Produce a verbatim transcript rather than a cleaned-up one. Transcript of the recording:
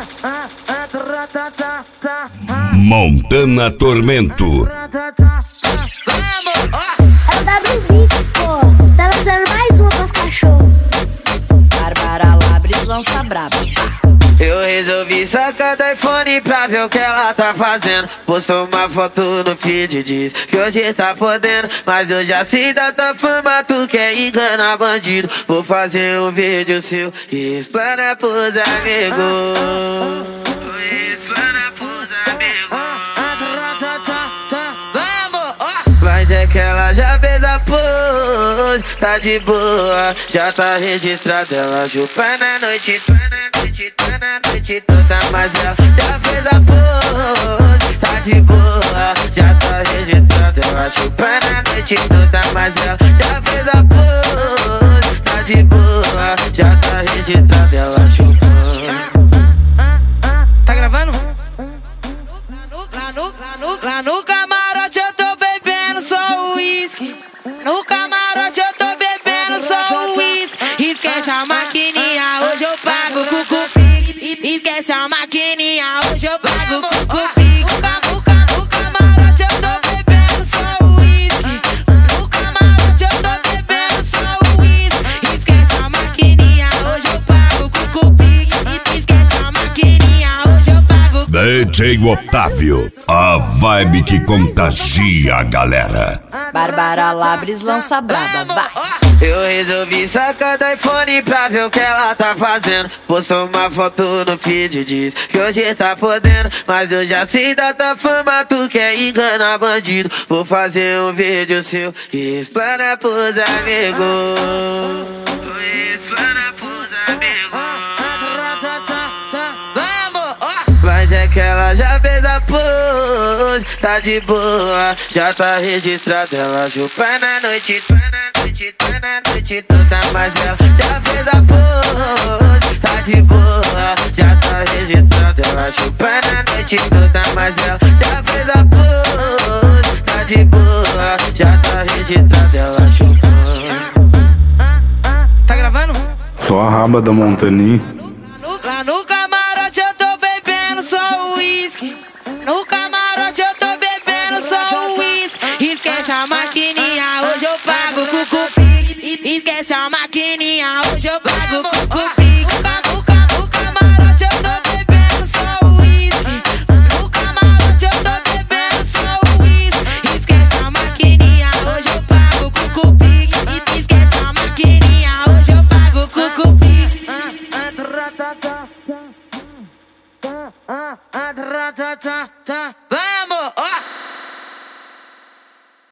Montana Tormento. É o W Beats, pô. Tá lançando mais uma pros cachorros. Bárbara Labris lança braba. Eu resolvi sacar do iPhone pra ver o que ela tá fazendo. Postou uma foto no feed, diz que hoje tá podendo. Mas eu já sei da tua fama, tu quer enganar bandido. Vou fazer um vídeo seu e explana pros amigos. Explana pros amigos. Mas é que ela já fez a pose, tá de boa, já tá registrada. Ela chupa na noite, tá na noite, tá na noite toda. Mas ela já fez a pose, tá de boa, já tá registrada. Ela chupa na noite toda. Mas ela já fez a pose, tá de boa, já tá registrada. Ela chupa. Tá gravando? Lá no, lá no, lá no camarote eu tô bebendo só uísque. No camarote eu tô bebendo só uísque. Esquece a maquininha, hoje eu pago com cupique. Esquece a maquininha, hoje eu pago com cupique. No camarote eu tô bebendo só uísque. No camarote eu tô bebendo só uísque. Esquece a maquininha, hoje eu pago com cupique. Esquece a maquininha, hoje eu pago com D J Otávio, a vibe que contagia a galera. Bárbara Labris lança braba, vai. Eu resolvi sacar do iPhone pra ver o que ela tá fazendo. Postou uma foto no feed, diz que hoje tá podendo. Mas eu já sei da tua fama, tu quer enganar bandido. Vou fazer um vídeo seu e explana pros amigos. Explana pros amigos. Mas é que ela já fez a pose, tá de boa, já tá registrada. Ela chupa na noite, tá na noite, tá na noite toda. Mas ela já fez a pose, tá de boa, já tá registrada. Ela chupa na noite toda. Mas ela já fez a pose, tá de boa, já tá registrada. Ela chupa. Tá gravando? Só a raba da Montaninha. Lá no camarote eu tô bebendo só uísque. No camarote eu tô bebendo só uísque. Esquece a maquininha, hoje eu pago com cupique. Esquece a maquininha, hoje eu pago com cupique. No camarote eu tô bebendo só uísque. No camarote eu tô bebendo só uísque. Esquece a maquininha, hoje eu pago com cupique. Esquece a maquininha, hoje eu pago com cupique. Vamos!